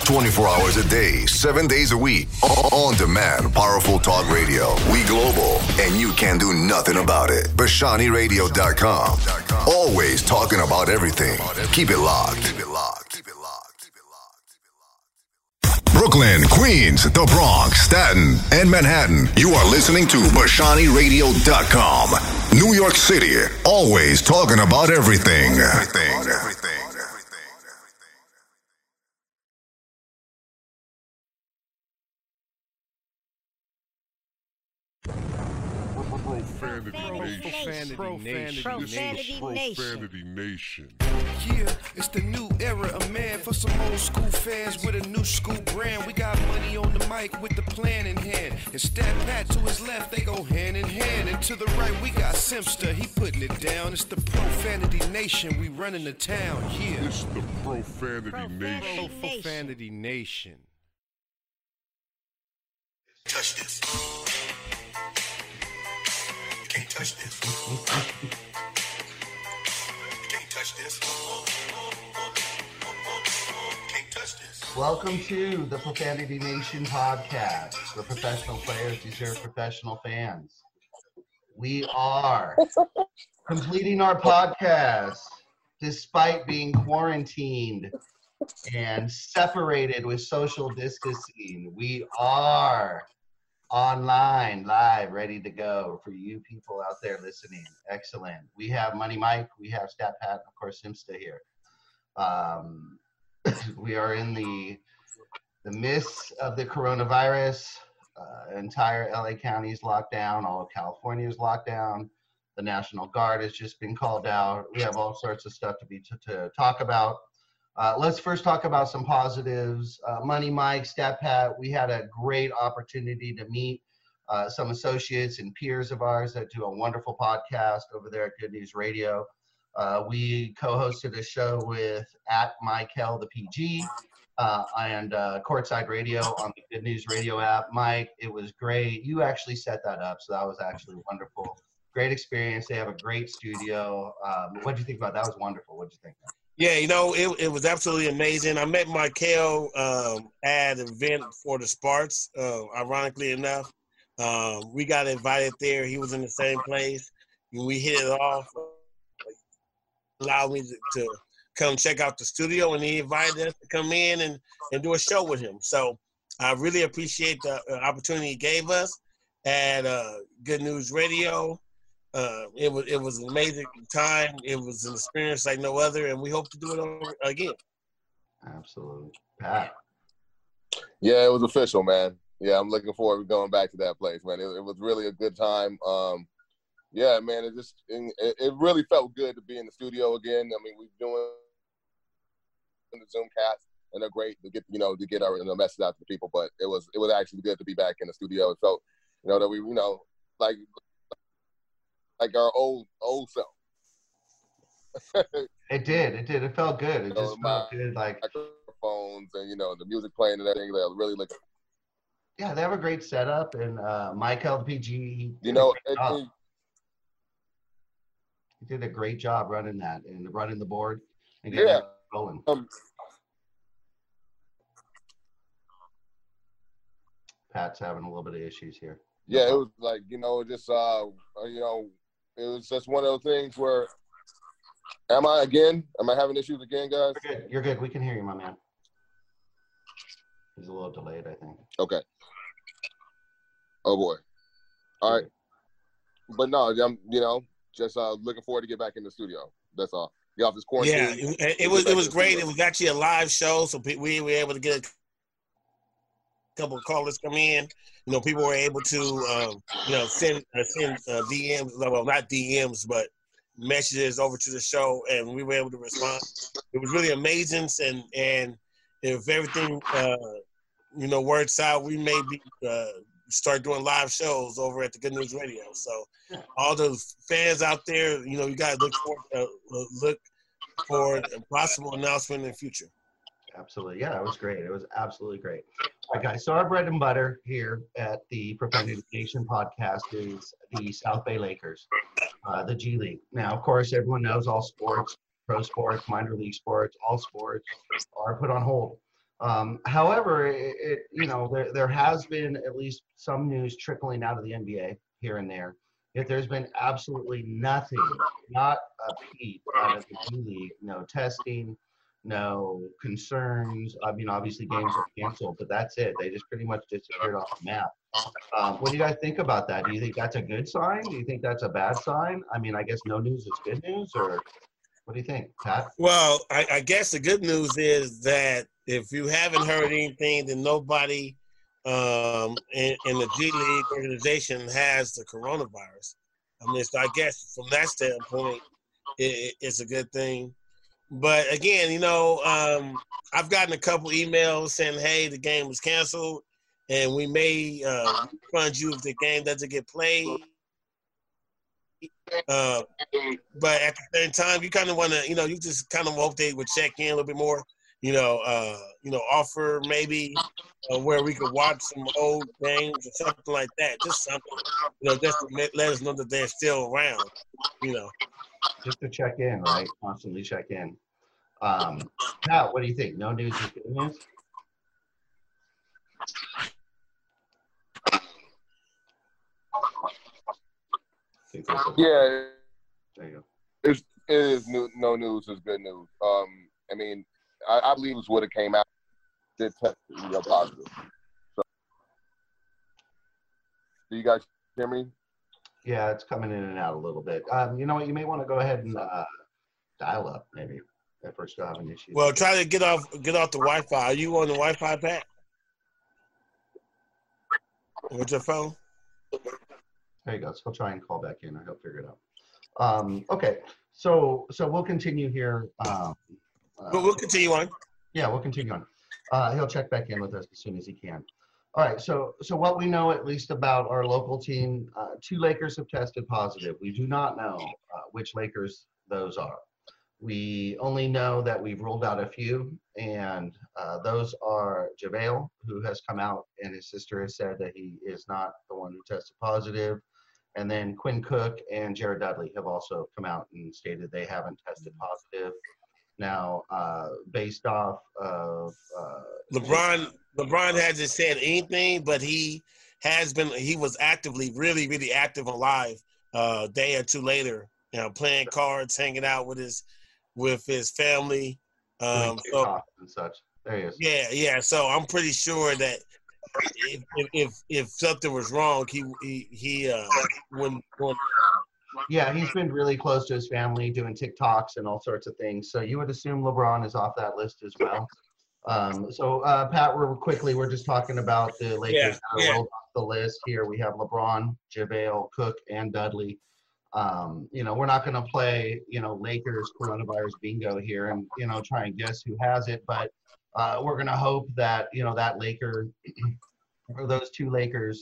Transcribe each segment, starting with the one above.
24 hours a day, 7 days a week. On demand, powerful talk radio. We global, and you can do nothing about it. BashaniRadio.com. Always talking about everything. Keep it locked. Keep it locked. Keep it locked. Keep it locked. Brooklyn, Queens, the Bronx, Staten, and Manhattan. You are listening to BashaniRadio.com. New York City, always talking about everything. Profanity Nation. Yeah, it's the new era of man for some old school fans with a new school brand. We got money on the mic with the plan in hand. And Stat Pat to his left, they go hand in hand. And to the right, we got Simpster, he putting it down. It's the Profanity Nation, we running the town. Yeah, it's the Profanity Nation. Profanity Nation. Touch this. Can't touch this. Can't touch this. Can't touch this. Welcome to the Profanity Nation podcast, where professional players deserve professional fans. We are completing our podcast despite being quarantined and separated with social distancing. We are online, live, ready to go for you people out there listening. Excellent. We have Money Mike, we have Stat Pat, and of course Simsta here. We are in the midst of the coronavirus. Entire LA County is locked down. All of California is locked down. The National Guard has just been called out. We have all sorts of stuff to talk about. Let's first talk about some positives. Money Mike, Stat Pat, we had a great opportunity to meet some associates and peers of ours that do a wonderful podcast over there at Good News Radio. We co-hosted a show with @Michael the PG and Courtside Radio on the Good News Radio app. Mike, it was great. You actually set that up, so that was actually wonderful. Great experience. They have a great studio. What did you think about that? That was wonderful. What did you think? Yeah, you know, it was absolutely amazing. I met Michael at an event for the Sparks, ironically enough. We got invited there. He was in the same place. And we hit it off. Allowed me to come check out the studio, and he invited us to come in and do a show with him. So I really appreciate the opportunity he gave us at Good News Radio. It was an amazing time. It was an experience like no other, and we hope to do it over again. Absolutely. Pat? Yeah, it was official, man. Yeah, I'm looking forward to going back to that place, man. It was really a good time. Yeah, man, it really felt good to be in the studio again. I mean, we're doing the Zoom cast, and they're great to get our message out to the people. But it was actually good to be back in the studio. It felt, that we, like our old self. It did. It felt good. It just felt good. Like microphones and the music playing and everything. They're really looking. Yeah, they have a great setup, and Michael the PG. He did a great job running that and running the board and getting it going. Pat's having a little bit of issues here. Yeah, it was like it was just one of those things where. Am I having issues again, guys? You're good. We can hear you, my man. He's a little delayed, I think. Okay. Oh boy. All right. But no, I'm just looking forward to get back in the studio. That's all. Get off this quarantine. Yeah, it was great. It was actually a live show, so we were able to get a couple of callers come in. People were able to send DMs. Well, not DMs, but messages over to the show, and we were able to respond. It was really amazing, and if everything works out, we may be start doing live shows over at the Good News Radio. So all those fans out there, you guys look for a possible announcement in the future. Absolutely. Yeah, it was great. It was absolutely great. All right, guys. So our bread and butter here at the Profanity Nation podcast is the South Bay Lakers, the G League. Now, of course, everyone knows all sports, pro sports, minor league sports, all sports are put on hold However, there has been at least some news trickling out of the NBA here and there. Yet there's been absolutely nothing, not a peep out of the G League. No testing, no concerns. I mean, obviously games are canceled, but that's it. They just pretty much disappeared off the map. What do you guys think about that? Do you think that's a good sign? Do you think that's a bad sign? I mean, I guess no news is good news, or what do you think, Pat? Well, I guess the good news is that if you haven't heard anything, then nobody in the G League organization has the coronavirus. I mean, so I guess from that standpoint, it's a good thing. But again, I've gotten a couple emails saying, hey, the game was canceled, and we may fund you if the game doesn't get played. But at the same time, you kind of want to, you just kind of hope they would check in a little bit more. Offer maybe where we could watch some old games or something like that. Just something, just to let us know that they're still around. Just to check in, right? Constantly check in. Pat, what do you think? No news is good news? Yeah, there you go. It is no news is good news. I mean, I believe it would have came out did test positive. So, do you guys hear me? Yeah, it's coming in and out a little bit. You know what? You may want to go ahead and dial up maybe if we're still having issues. Well, try to get off the Wi-Fi. Are you on the Wi-Fi, Pat? With your phone? There you go. So we'll try and call back in. I hope figure it out. Okay, so we'll continue here. But we'll continue on. Yeah, we'll continue on. He'll check back in with us as soon as he can. All right, so what we know at least about our local team, 2 Lakers have tested positive. We do not know which Lakers those are. We only know that we've ruled out a few, and those are JaVale, who has come out, and his sister has said that he is not the one who tested positive. And then Quinn Cook and Jared Dudley have also come out and stated they haven't tested positive. Now, based off of LeBron hasn't said anything, but he was actively, really, really active on live a day or two later, playing cards, hanging out with his family. And such. There he is. Yeah. So I'm pretty sure that if something was wrong, he wouldn't. Yeah, he's been really close to his family, doing TikToks and all sorts of things. So you would assume LeBron is off that list as well. Pat, we're just talking about the Lakers that are rolled off the list here. We have LeBron, JaVale, Cook, and Dudley. We're not going to play, Lakers coronavirus bingo here and, try and guess who has it. But we're going to hope that, that Laker or those 2 Lakers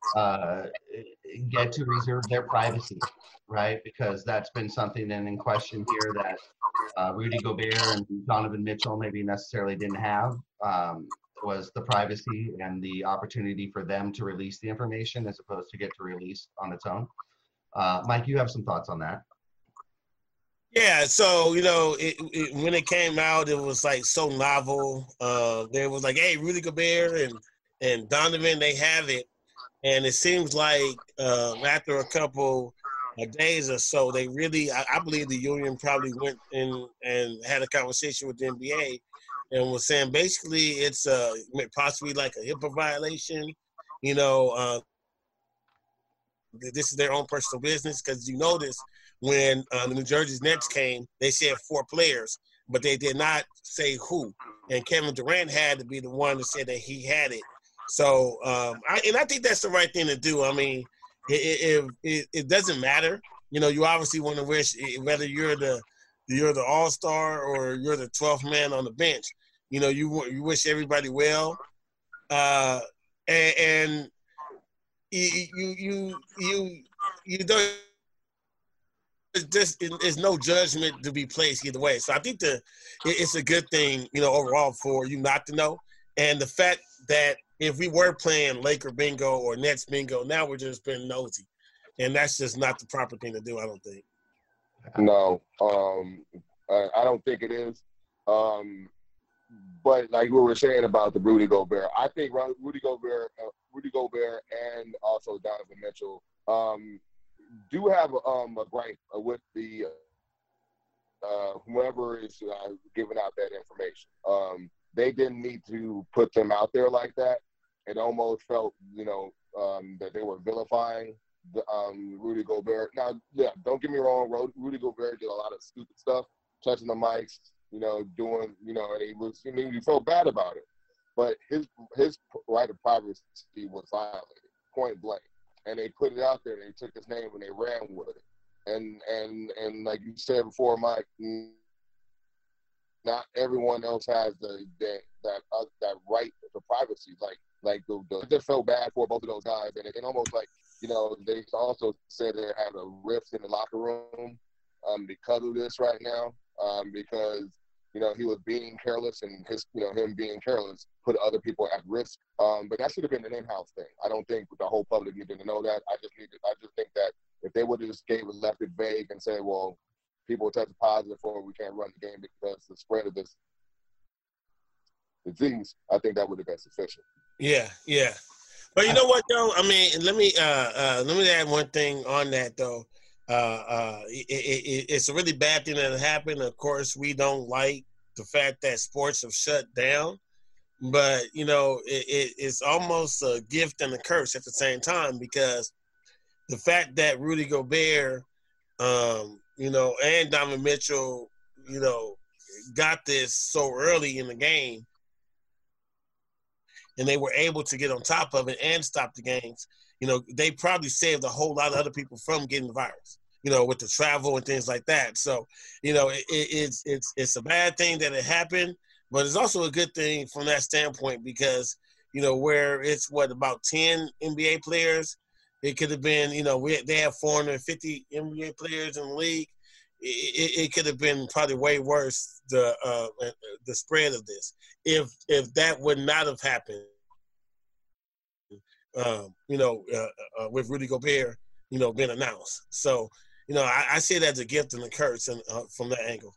get to reserve their privacy, right? Because that's been something in question here that Rudy Gobert and Donovan Mitchell maybe necessarily didn't have, was the privacy and the opportunity for them to release the information as opposed to get to release on its own. Mike, you have some thoughts on that? Yeah, so, when it came out, it was like so novel. There was like, hey, Rudy Gobert and Donovan, they have it. And it seems like after a couple of days or so, they really, I believe the union probably went in and had a conversation with the NBA and was saying basically it's possibly like a HIPAA violation. This is their own personal business because you notice when the New Jersey Nets came, they said 4 players, but they did not say who. And Kevin Durant had to be the one to say that he had it. So, I think that's the right thing to do. I mean, it doesn't matter. You obviously want to wish, whether you're the all-star or you're the 12th man on the bench, you wish everybody well. And you don't, there's no judgment to be placed either way. So I think it's a good thing, overall for you not to know. And the fact that if we were playing Laker bingo or Nets bingo, now we're just being nosy. And that's just not the proper thing to do, I don't think. No, I don't think it is. but like we were saying about the Rudy Gobert, I think Rudy Gobert and also Donovan Mitchell do have a gripe with the whoever is giving out that information. They didn't need to put them out there like that. It almost felt, that they were vilifying Rudy Gobert. Now, yeah, don't get me wrong. Rudy Gobert did a lot of stupid stuff, touching the mics, doing, and he was, you felt bad about it. But his right of privacy was violated, point blank. And they put it out there. They took his name and they ran with it. And like you said before, Mike, not everyone else has that right to privacy. Like I just felt bad for both of those guys, and it almost like they also said they had a rift in the locker room because of this right now, because he was being careless, and him being careless put other people at risk. But that should have been an in-house thing. I don't think the whole public needed to know that. I just think that if they would have just left it vague and said, well, people tested positive for it, we can't run the game because the spread of this disease, I think that would have been sufficient. Yeah. But you know what though? I mean, let me add one thing on that though. It's a really bad thing that happened. Of course, we don't like the fact that sports have shut down, but it's almost a gift and a curse at the same time, because the fact that Rudy Gobert, and Donovan Mitchell, got this so early in the game, and they were able to get on top of it and stop the games, they probably saved a whole lot of other people from getting the virus, with the travel and things like that. So, it's a bad thing that it happened, but it's also a good thing from that standpoint, because, where it's about 10 NBA players, it could have been, they have 450 NBA players in the league. It could have been probably way worse, the spread of this, if that would not have happened, with Rudy Gobert, being announced. So, I see it as a gift and a curse, and from that angle.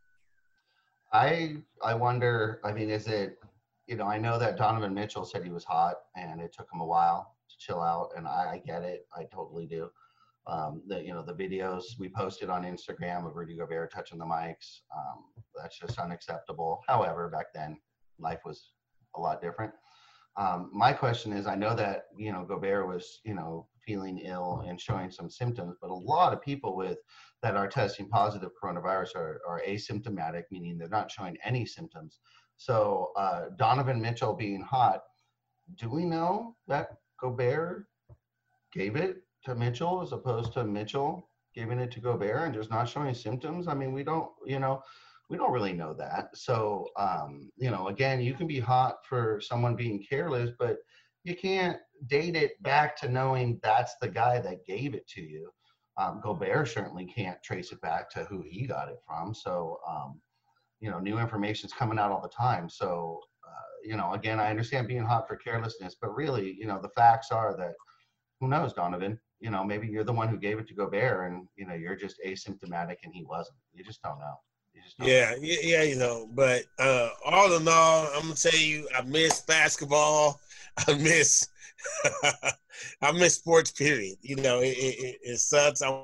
I wonder, I mean, is it, I know that Donovan Mitchell said he was hot and it took him a while to chill out, and I get it. I totally do. The videos we posted on Instagram of Rudy Gobert touching the mics, that's just unacceptable. However, back then life was a lot different. My question is, I know that, Gobert was, feeling ill and showing some symptoms, but a lot of people that are testing positive coronavirus are asymptomatic, meaning they're not showing any symptoms. So Donovan Mitchell being hot, do we know that Gobert gave it to Mitchell as opposed to Mitchell giving it to Gobert and just not showing symptoms? I mean, we don't really know that. So, again, you can be hot for someone being careless, but you can't date it back to knowing that's the guy that gave it to you. Gobert certainly can't trace it back to who he got it from. So, new information's coming out all the time. So, again, I understand being hot for carelessness, but really, the facts are that, who knows, Donovan? Maybe you're the one who gave it to Gobert, and, you're just asymptomatic and he wasn't. You just don't know. Yeah, but all in all, I'm gonna tell you, I miss basketball. I miss sports. Period. It sucks. I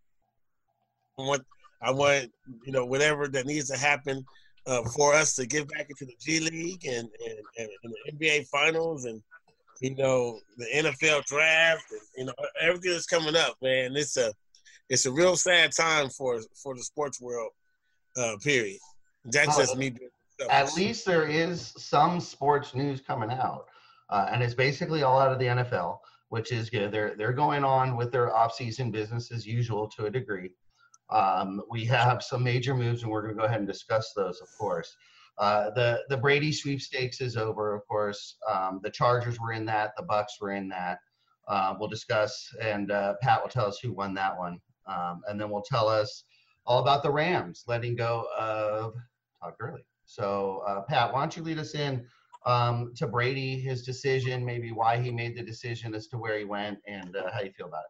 want whatever that needs to happen for us to get back into the G League and the NBA Finals and the NFL draft. And, everything that's coming up, man. It's a real sad time for the sports world. Period. That's just me. At least there is some sports news coming out, and it's basically all out of the NFL, which is good. They're going on with their off-season business as usual to a degree. We have some major moves, and we're going to go ahead and discuss those, of course. The Brady sweepstakes is over, of course. The Chargers were in that. The Bucks were in that. We'll discuss, and Pat will tell us who won that one, and then we'll tell us all about the Rams letting go of Todd Gurley. So, Pat, why don't you lead us in to Brady, his decision, maybe why he made the decision as to where he went, and how you feel about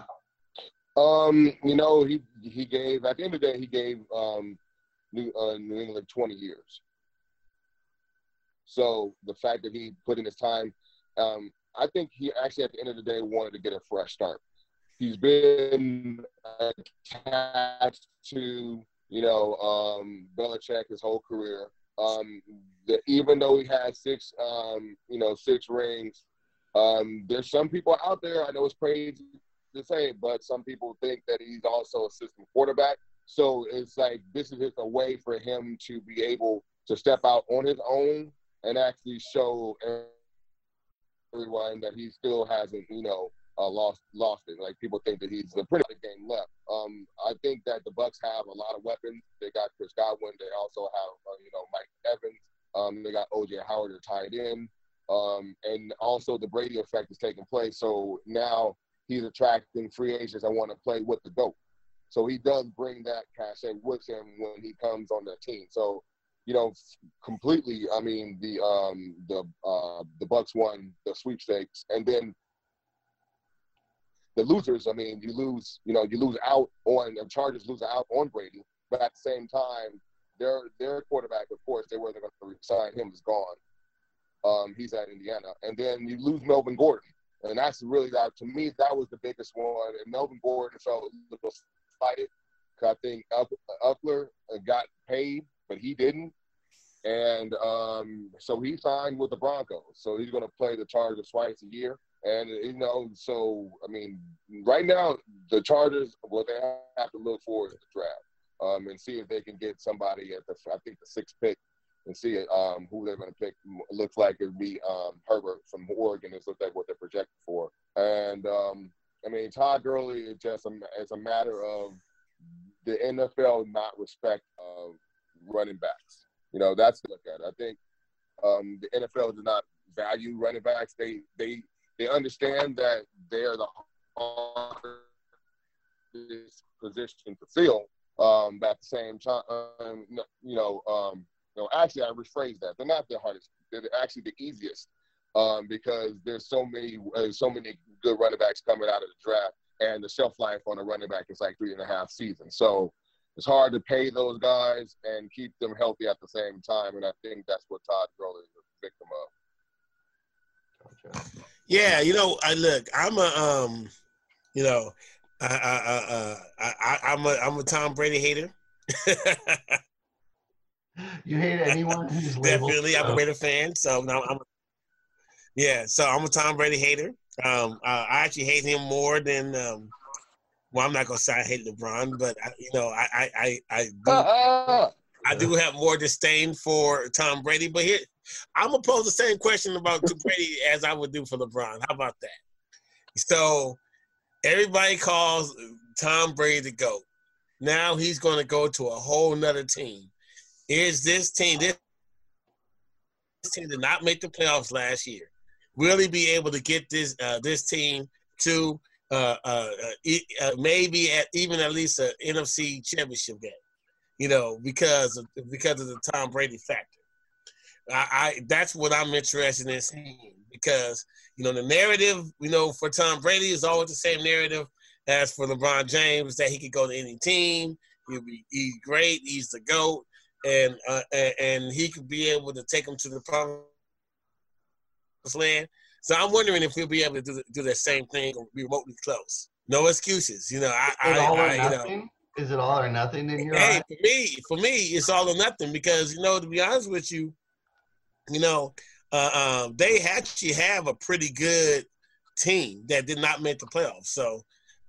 it? He gave, at the end of the day, he gave New England 20 years. So the fact that he put in his time, I think he actually at the end of the day wanted to get a fresh start. He's been attached to, Belichick his whole career. Even though he had 6 rings, there's some people out there, I know it's crazy to say, but some people think that he's also a system quarterback. So it's like this is just a way for him to be able to step out on his own and actually show everyone that he still hasn't, lost it. Like people think that he's a pretty good game left. I think that the Bucs have a lot of weapons. They got Chris Godwin. They also have, Mike Evans. They got O.J. Howard to tight end. And also the Brady effect is taking place. So now he's attracting free agents that want to play with the GOAT. So he does bring that cachet with him when he comes on the team. So, completely, I mean, the Bucs won the sweepstakes. And then the losers, I mean, you lose out on, the Chargers lose out on Brady. But at the same time, their quarterback, of course, they were going to resign him, is gone. He's at Indiana. And then you lose Melvin Gordon. And that's really, to me, that was the biggest one. And Melvin Gordon felt a little slighted because I think Eckler got paid, but he didn't. And so he signed with the Broncos. So he's going to play the Chargers twice a year. And, so, I mean, right now, the Chargers, what they have to look for is the draft and see if they can get somebody at the 6th pick and see who they're going to pick. It looks like it would be Herbert from Oregon. It looks like what they're projected for. And, I mean, Todd Gurley is just it's a matter of the NFL not respect running backs. That's to look at. I think the NFL does not value running backs. They understand that they are the hardest position to fill. But at the same time, actually, I rephrase that. They're not the hardest. They're actually the easiest because there's so many good running backs coming out of the draft, and the shelf life on a running back is like 3.5 seasons. So it's hard to pay those guys and keep them healthy at the same time, and I think that's what Todd Gurley is a victim of. Gotcha. Yeah, I'm a Tom Brady hater. You hate anyone who's labeled? Definitely, I'm a Brady fan. So now I'm a Tom Brady hater. I actually hate him more than. Well, I'm not gonna say I hate LeBron, but I do have more disdain for Tom Brady. But here, I'm gonna pose the same question about Brady as I would do for LeBron. How about that? So everybody calls Tom Brady the GOAT. Now he's gonna go to a whole nother team. Is this team did not make the playoffs last year? Will he be able to get this team to maybe at least an NFC championship game? Because of the Tom Brady factor. That's what I'm interested in seeing because the narrative for Tom Brady is always the same narrative as for LeBron James, that he could go to any team. He's great. He's the GOAT. And he could be able to take them to the promised land. So I'm wondering if he'll be able to do the same thing or be remotely close. No excuses. Is it all or nothing in your eyes? For me, it's all or nothing because to be honest with you, they actually have a pretty good team that did not make the playoffs. So,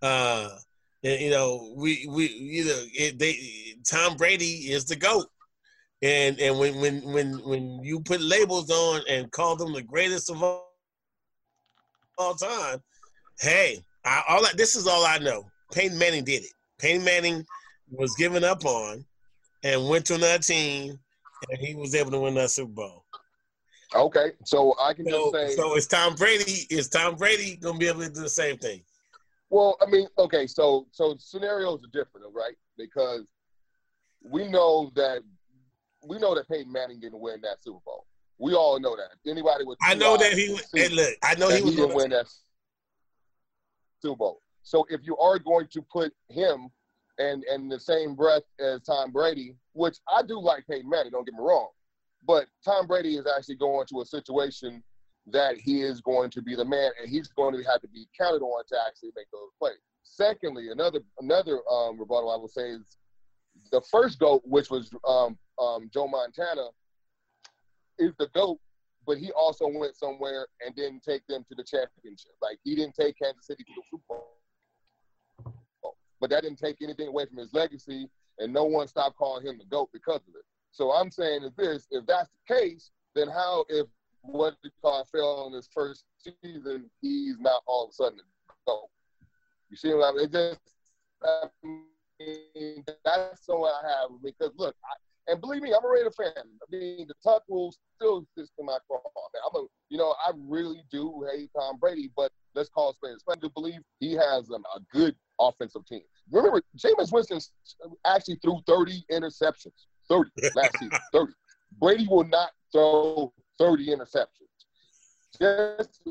Tom Brady is the GOAT. And when you put labels on and call them the greatest of all time, hey, this is all I know. Peyton Manning did it. Peyton Manning was given up on and went to another team, and he was able to win that Super Bowl. Okay, so I can just say. So is Tom Brady gonna be able to do the same thing? Well, I mean, okay, so scenarios are different, right? Because we know that Peyton Manning didn't win that Super Bowl. We all know that. Anybody with I know that he was going to win that Super Bowl. So if you are going to put him in the same breath as Tom Brady, which I do like Peyton Manning, don't get me wrong, But Tom Brady is actually going to a situation that he is going to be the man, and he's going to have to be counted on to actually make those plays. Secondly, another rebuttal I will say is the first GOAT, which was Joe Montana, is the GOAT, but he also went somewhere and didn't take them to the championship. Like, he didn't take Kansas City to the Super Bowl. But that didn't take anything away from his legacy, and no one stopped calling him the GOAT because of it. So I'm saying is this, if that's the case, then how, if what the car fell in his first season, he's not all of a sudden the GOAT? You see what I mean? It just, I mean, that's what I have. Because, look, and believe me, I'm a Raider fan. I mean, the Tuck rule still exists in my car. I really do hate Tom Brady, but let's call it spade. I do believe he has a good offensive team. Remember, Jameis Winston actually threw 30 interceptions. 30 last season. 30. Brady will not throw 30 interceptions. Just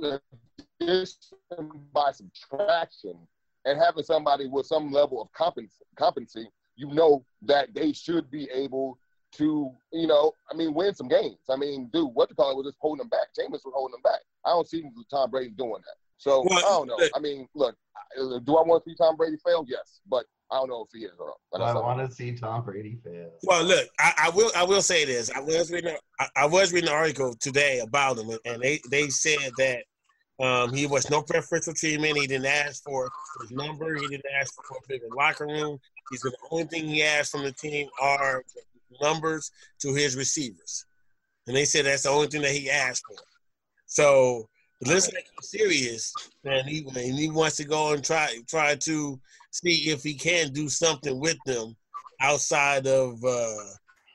by subtraction and having somebody with some level of competency, you know that they should be able to, win some games. I mean, dude, what the call was just holding them back. Jameis was holding them back. I don't see Tom Brady doing that. So, I don't know. I mean, look, do I want to see Tom Brady fail? Yes. But I don't know if he is or not. I want to see Tom Brady fail. Well, look, I will say this. I was reading an article today about him, and they said that he was no preferential treatment. He didn't ask for his number. He didn't ask for a bigger locker room. He said the only thing he asked from the team are numbers to his receivers. And they said that's the only thing that he asked for. So it looks like he's serious, and he wants to go and try to see if he can do something with them outside of the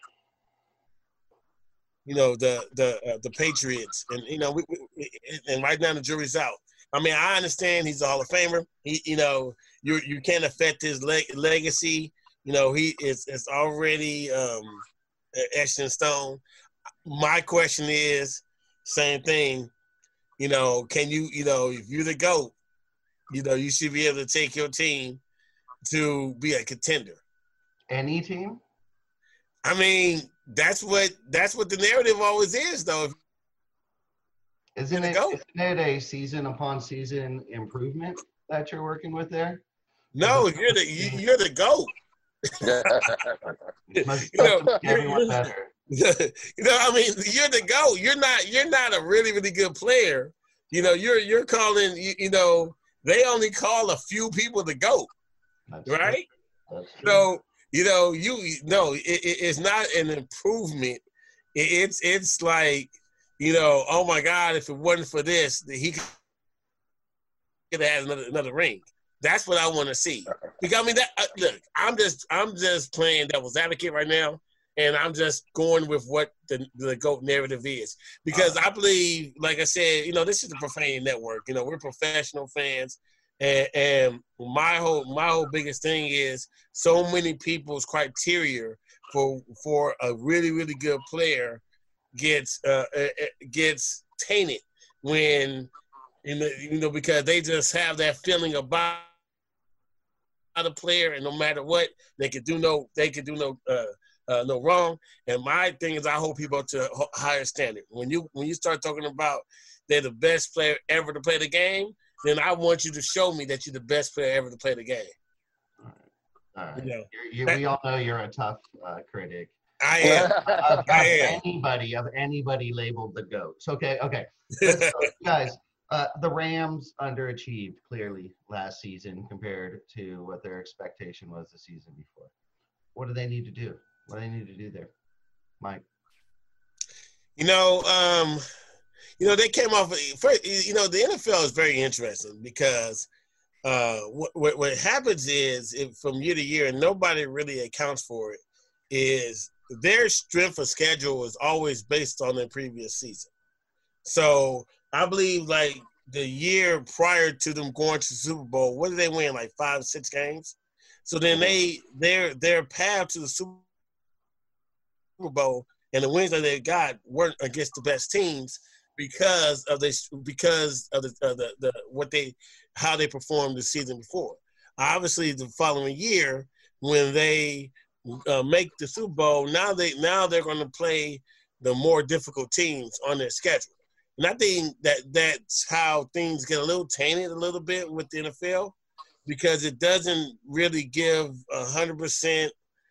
Patriots. And and right now the jury's out. I mean, I understand he's a Hall of Famer. You can't affect his legacy. It's already etched in stone. My question is, same thing. Can you, if you're the GOAT, you should be able to take your team to be a contender. Any team? I mean, that's what the narrative always is, though. Isn't it a season upon season improvement that you're working with there? No, you're the GOAT. Everyone better. You're the GOAT. You're not a really, really good player. You're calling, they only call a few people the GOAT. That's right? That's true. So, it's not an improvement. It's like, oh my God, if it wasn't for this, he could have had another ring. That's what I want to see. Because look, I'm just playing devil's advocate right now, and I'm just going with what the GOAT narrative is. Because I believe, like I said, this is the Profanity Network. We're professional fans, and my whole biggest thing is so many people's criteria for a really, really good player gets tainted when because they just have that feeling about a player, and no matter what, they could do no wrong. And my thing is, I hold people to a higher standard. When you start talking about they're the best player ever to play the game, then I want you to show me that you're the best player ever to play the game. All right. We all know you're a tough critic. I am. Of anybody labeled the GOAT. So, okay. So, guys, the Rams underachieved clearly last season compared to what their expectation was the season before. What do they need to do? What do they need to do there, Mike? They came off. The NFL is very interesting because what happens is from year to year, and nobody really accounts for it, is their strength of schedule is always based on their previous season. So I believe like the year prior to them going to the Super Bowl, what did they win? Like 5-6 games? So then their path to the Super Bowl and the wins that they got weren't against the best teams because of how they performed the season before. Obviously, the following year when they make the Super Bowl, now they're going to play the more difficult teams on their schedule. And I think that's how things get a little tainted a little bit with the NFL, because it doesn't really give 100%.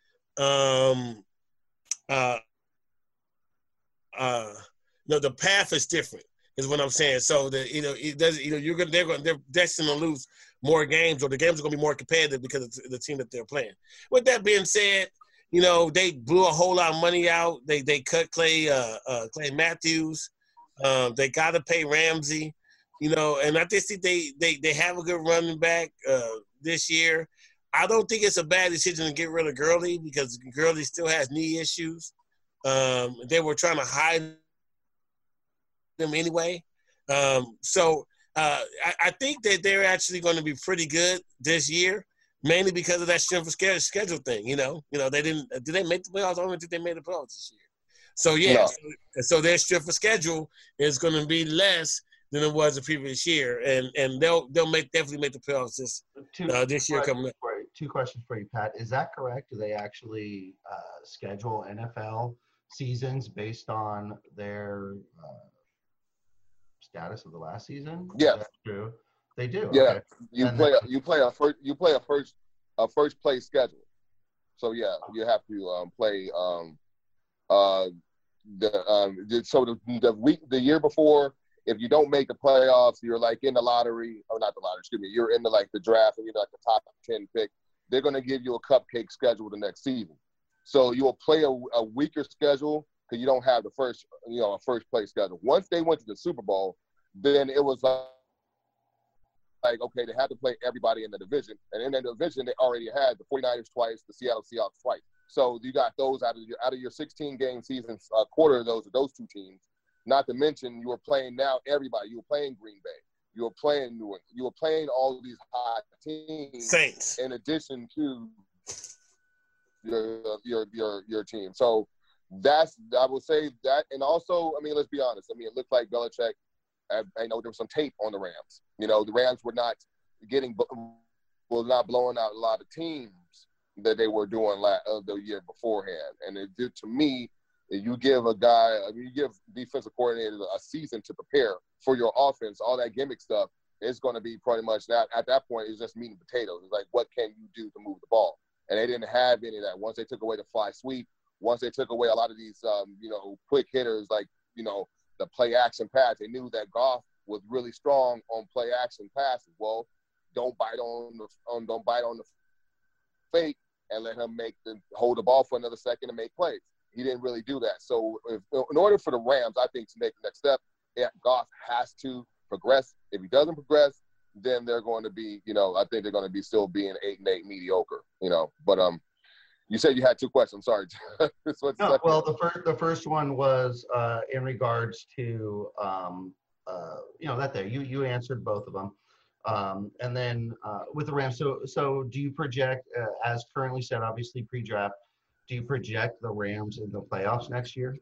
No, the path is different, is what I'm saying. So it doesn't. They're destined to lose more games, or the games are going to be more competitive because of the team that they're playing. With that being said, they blew a whole lot of money out. They cut Clay Matthews. They got to pay Ramsey. And I just think they have a good running back this year. I don't think it's a bad decision to get rid of Gurley, because Gurley still has knee issues. They were trying to hide them anyway. So I think that they're actually going to be pretty good this year, mainly because of that strength of schedule thing. They didn't. Did they make the playoffs? I don't think they made the playoffs this year. So yeah, no. So their strength of schedule is going to be less than it was the previous year, and they'll definitely make the playoffs this year coming up. Two questions for you, Pat. Is that correct? Do they actually schedule NFL seasons based on their status of the last season? Yeah, that's true. They do. Yeah, okay. you play a first place schedule. So yeah, you have to play the year before. If you don't make the playoffs, you're like in the lottery, or not the lottery, excuse me, you're in the draft, and you're like the top 10 pick. They're going to give you a cupcake schedule the next season. So you will play a weaker schedule because you don't have the first place schedule. Once they went to the Super Bowl, then it was like, okay, they had to play everybody in the division. And in the division, they already had the 49ers twice, the Seattle Seahawks twice. So you got those out of your 16-game season, a quarter of those two teams. Not to mention, you were playing now everybody. You were playing Green Bay. You were playing New England. You were playing all of these hot teams. Saints. In addition to your team. So I would say that. And also, let's be honest. It looked like Belichick. I know there was some tape on the Rams. The Rams were not blowing out a lot of teams that they were doing the year beforehand. And it did, to me. You give defensive coordinators a season to prepare for your offense. All that gimmick stuff is going to be pretty much that. At that point, it's just meat and potatoes. It's like, what can you do to move the ball? And they didn't have any of that. Once they took away the fly sweep, once they took away a lot of these, quick hitters, like, the play action pass, they knew that Goff was really strong on play action passes. Well, don't bite on the fake and let him hold the ball for another second and make plays. He didn't really do that. So in order for the Rams, I think, to make the next step, Goff has to progress. If he doesn't progress, then they're going to be, I think they're going to be still being 8-8 mediocre, But you said you had two questions. Sorry. No, well, the first one was in regards to, that there. You answered both of them. And then with the Rams, so do you project, as currently said, obviously pre-draft, do you project the Rams in the playoffs next year?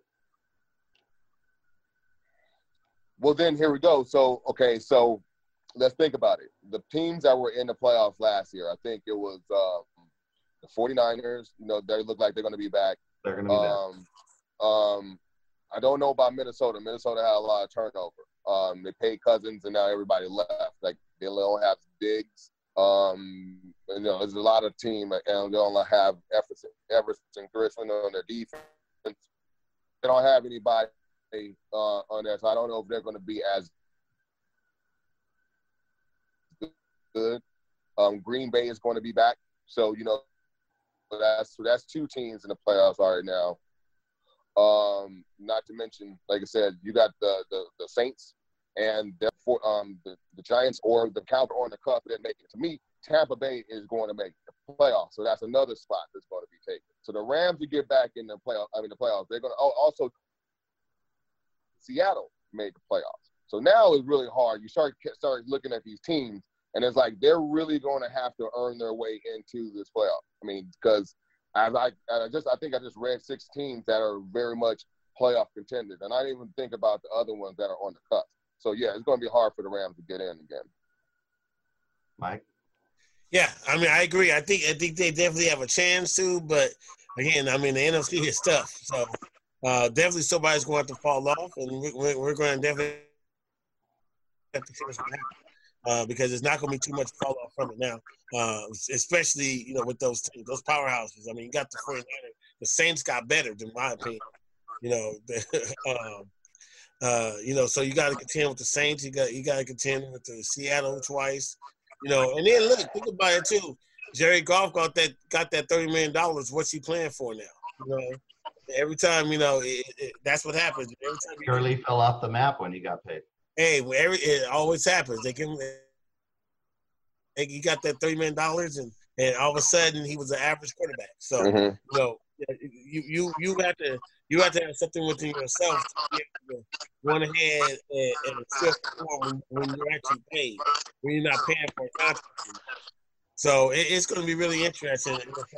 Well, then here we go. So let's think about it. The teams that were in the playoffs last year, I think it was the 49ers. They look like they're going to be back. They're going to be back. I don't know about Minnesota. Minnesota had a lot of turnover. They paid Cousins, and now everybody left. Like, they don't have Diggs. There's a lot of team, and they don't have Everson Griffin on their defense. They don't have anybody on there, so I don't know if they're going to be as good. Green Bay is going to be back, so that's two teams in the playoffs right now. Not to mention, like I said, you got the Saints and the Giants or the Cowboys or the Cubs that make it. To me, Tampa Bay is going to make the playoffs, so that's another spot that's going to be taken. So the Rams to get back in the playoffs, they're going to also Seattle made the playoffs. So now it's really hard. You start looking at these teams, and it's like they're really going to have to earn their way into this playoff. Because I think I just read 6 teams that are very much playoff contenders, and I didn't even think about the other ones that are on the cusp. So yeah, it's going to be hard for the Rams to get in again. Mike? Yeah, I agree. I think they definitely have a chance to, but again, the NFC is tough. So definitely somebody's going to have to fall off, and we're going to definitely have to finish because there's not going to be too much fall off from it now, especially with those teams, those powerhouses. I mean, you got the 49ers. The Saints got better, in my opinion. So you got to contend with the Saints. You got to contend with the Seattle twice. And then look, think about it too. Jerry Goff got that $30 million. What's he playing for now? Every time, that's what happens. Every time Gurley fell off the map when he got paid. Hey, it always happens. He got that $30 million, and all of a sudden he was an average quarterback. So you have to have something within yourself to be able to run ahead and still perform when you're actually paid, when you're not paying for a contract. So it's going to be really interesting.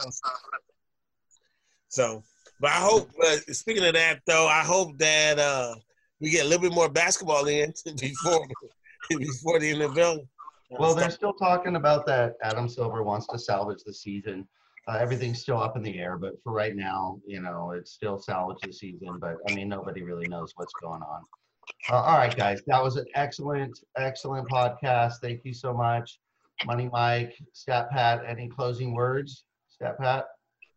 So, but I hope. Speaking of that, though, I hope that we get a little bit more basketball in before the NFL. Well, they're still talking about that. Adam Silver wants to salvage the season. Everything's still up in the air, but for right now, it's still salvage the season. But I mean, nobody really knows what's going on. All right, guys, that was an excellent podcast. Thank you so much, Money Mike, Stat Pat. Any closing words, Stat Pat?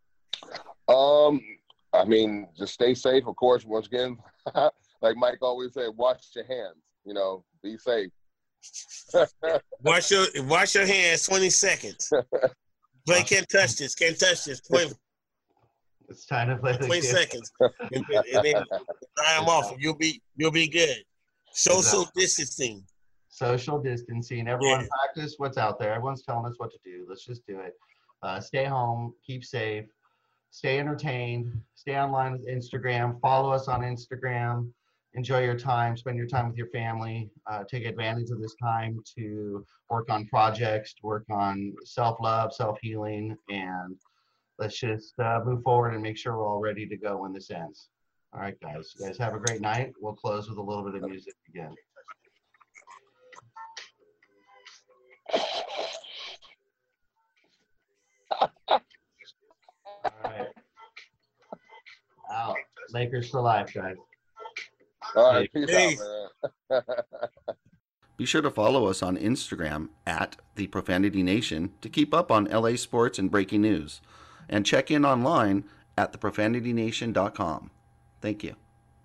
I mean, just stay safe, of course. Once again, like Mike always said, wash your hands. Be safe. Wash your hands. 20 seconds. Blake can't touch this. Can't touch this. It's time to play 20 seconds. And then dry them off. You'll be good. Social distancing. Social distancing. Everyone practice what's out there. Everyone's telling us what to do. Let's just do it. Stay home. Keep safe. Stay entertained. Stay online with Instagram. Follow us on Instagram. Enjoy your time. Spend your time with your family. Take advantage of this time to work on projects, to work on self-love, self-healing, and let's just move forward and make sure we're all ready to go when this ends. All right, guys. You guys have a great night. We'll close with a little bit of music again. All right. Out. Lakers for life, guys. All right, peace out, man. Be sure to follow us on Instagram at The Profanity Nation to keep up on LA sports and breaking news. And check in online at theprofanitynation.com. Thank you.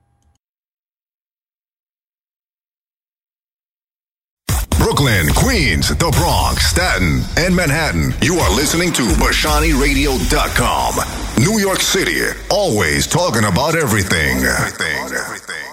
Brooklyn, Queens, the Bronx, Staten, and Manhattan. You are listening to BashaniRadio.com. New York City, always talking about everything.